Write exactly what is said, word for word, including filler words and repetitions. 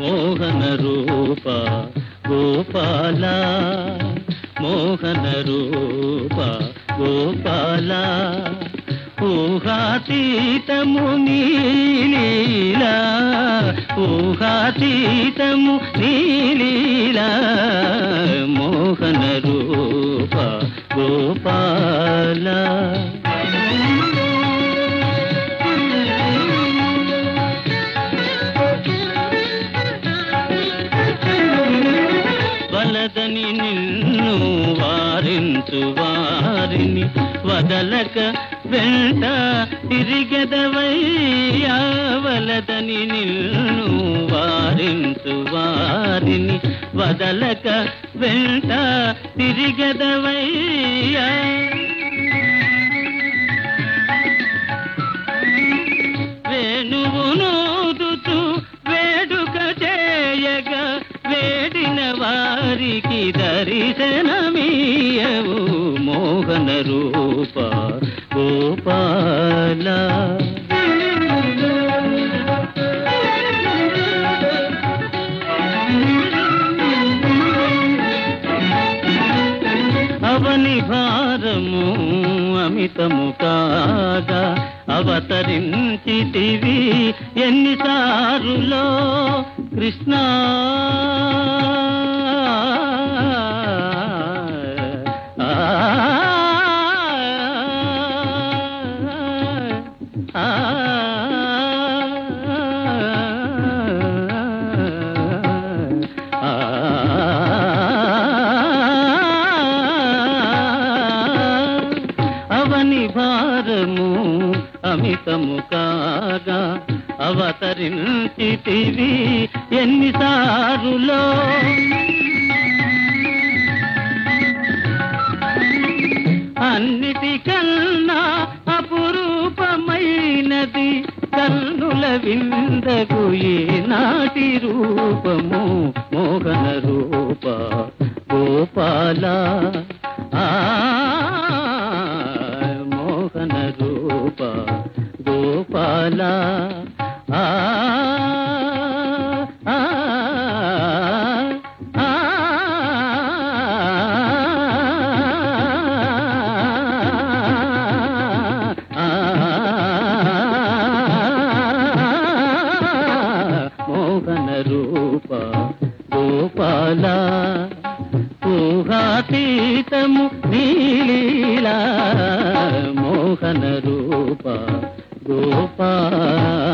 మోహన రూప గోపాల మోహన రూప గోపాల ఊహాతీతము నీలీలా ఊహాతీతము నీలీలా మోహన రూప గోపాల వలదని నిన్ను వారించు వారిని వదలక వెంట తిరిగెదవయ్యా వలదని నిన్ను వారించు వారిని వదలక వెంట తిరిగెదవయ్యా వేణువునూదుతూ వేడుక చేయగా వేడిన వారికి దర్శనమీయవు మోహన రూప గోపాల అవని భారము అమితము కాగా అవతరించితివి ఎన్నిసారులో కృష్ణ అవని భారము అమితము కాగా అవతరించితివి ఎన్నిసారులో అన్నిటికన్నా అపురూపమైనది కన్నుల విందగు ఈనాటి రూపము మోహన రూప గోపాల ఆ మోహన రూప గోపాల ఆ మోహన రూప గోపాల ఊహాతీతము నీలీలా మోహన రూప గోపాల